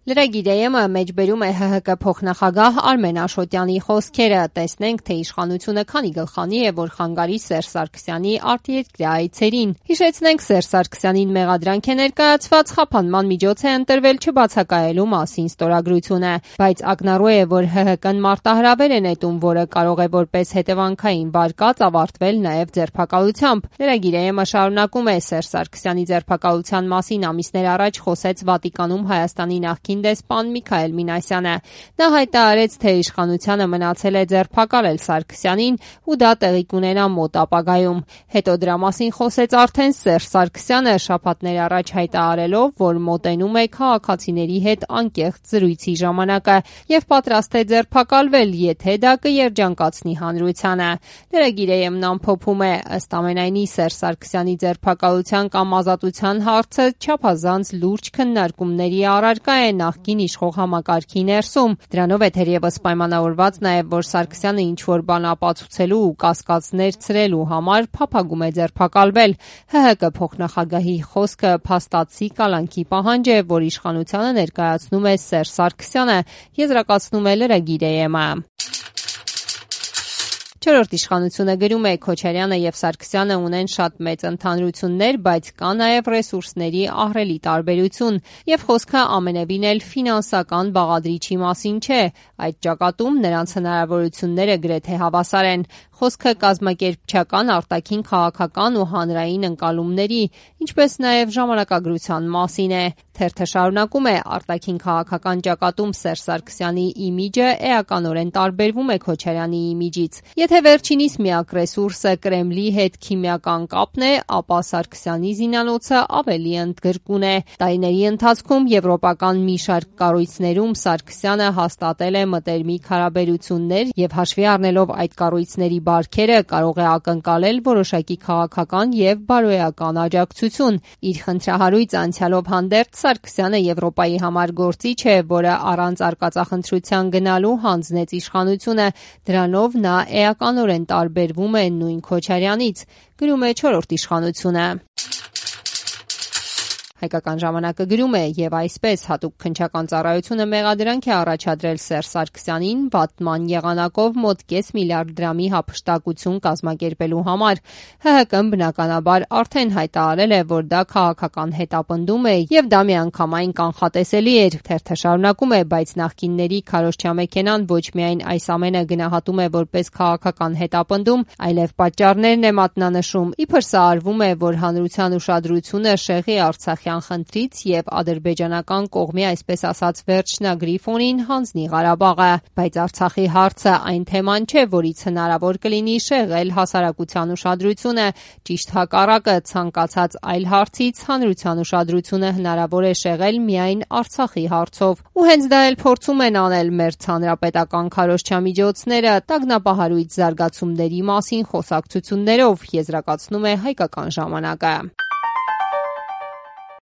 Լրագիրը մեջբերում է ՀՀԿ փոխնախագահ Արմեն Աշոտյանի խոսքերը։ Տեսնենք, թե իշխանությունը քանի գլխանի է, որ խանգարի Սերժ Սարգսյանի արտերկրյա այցերին։ Հիշեցնենք, Սերժ Սարգսյանին մեղադրանք է ներկայացված խափանման միջոց է ընտրվել չբացակայելու մասին ստորագրությունը, բայց ակնառու է, որ ՀՀԿ-ն մարտահրավեր է նետում, որը կարող է որպես հետևանքային վարկած ավարտվել նաև ձերբակալությամբ։ Լրագիրը շարունակում է. Սերժ Սարգսյանի ձերբակալության մասին ամիսներ առաջ խոսեց Վատիկանում Հայաստանի նախկին դեսպան Միքայել Մինասյանը։ Նա հայտարարեց, թե իշխանությանը մնացել է ձերբակալել Սարգսյանին ու դա տեղի կունենա մոտ ապագայում։ Հետո դրա մասին խոսեց արդեն Սերժ Սարգսյանը, շաբաթներ առաջ հայտարարելով, որ մոտենում է քաղաքացիների հետ անկեղծ զրույցի ժամանակը եւ պատրաստ է ձերբակալվել, եթե դա կերջանկացնի հանրությանը։ Լրագիրը ամփոփում է. ըստ ամենայնի Սերժ Սարգսյանի ձերբակալության կամ ազատության հարցը չափազանց լուրջ քննարկումների առարկա է նախկին իշխող համակարգի ներսում։ Դրանով է թերևս պայմանավորված նաև, որ Սարգսյանը ինչ-որ բան ապացուցելու ու կասկածներ ցրելու համար փափագում է ձերբակալվել։ ՀՀԿ փոխնախագահի խոսքը փաստացի կալանքի պահանջ է, որ իշխանությանը ներկայացնում է Սերժ Սարգսյանը, եզրակացնում է լրագիրը։ Չորրորդ իշխանությունը գրում է. Քոչարյանը եւ Սարգսյանը ունեն շատ մեծ ընդհանրություններ, բայց կա նաեւ ռեսուրսների ահռելի տարբերություն, եւ խոսքը ամենևին էլ ֆինանսական բաղադրիչի մասին չէ։ Այդ ճակատում նրանց հնարավորությունները գրեթե հավասար են։ Խոսքը կազմակերպչական, արտաքին քաղաքական ու հանրային ընկալումների, ինչպես նաեւ ժամանակագրության մասին է։ Թերթը շարունակում է. արտաքին քաղաքական ճակատում Սերժ Սարգսյանի իմիջը էականորեն տարբերվում է Քոչարյանի իմիջից։ Եթե վերջինիս միակ ռեսուրսը Կրեմլի հետ քիմիական կապն է, ապա Սարգսյանի զինանոցը ավելի ընդգրկուն է։ Տարիների ընթացքում եվրոպական մի շարք կառույցներում Սարգսյանը հաստատել է մտերմիկ հարաբերություններ եւ հաշվի առնելով այդ կառույցների բարքերը կարող է ակնկալել որոշակի քաղաքական եւ բարոյական աջակցություն։ Իր խնդրահարույց անցյալով հանդերձ Սարգսյանը Եվրոպայի համար գործիչ է, որը առանց արկածախնդրության գնալու հանձնեց իշխանությունը։ Դրանով նա էականորեն տարբերվում է նույն Քոչարյանից, գրում է չորրորդ իշխանությունը։ Հայկական ժամանակը գրում է. եւ այսպես հատուկ քննչական ծառայությունը մեղադրանք է առաջադրել Սերժ Սարգսյանին վատման եղանակով մոտ կես միլիարդ դրամի հափշտակություն կազմակերպելու համար։ ՀՀԿ-ն բնականաբար արդեն հայտարարել է, որ դա քաղաքական հետապնդում է եւ դա միանգամայն կանխատեսելի էր։ Թերթը շարունակում է. բայց նախկինների քարոզչամեքենան ոչ միայն այս ամենը գնահատում է որպես քաղաքական հետապնդում, այլև պատճառներն է մատնանշում։ Իբր սա արվում է, որ հանրության ուշադրությունը շեղի Արցախ խնդրից եւ ադրբեջանական կողմի այսպես ասած վերջնագրի ֆոնին հանձնի Ղարաբաղը, բայց Արցախի հարցը այն թեման չէ, որից հնարավոր կլինի շեղել հասարակության ուշադրությունը, ճիշտ հակառակը, ցանկացած այլ հարցից հանրության ուշադրությունը հնարավոր է շեղել միայն Արցախի հարցով։ Ու հենց դա էլ փորձում են անել մեր հանրապետական քարոզչամիջոցները տագնապահարույց զարգացումների մասին խոսակցություններով, եզրակացնում է Հայկական ժամանակը։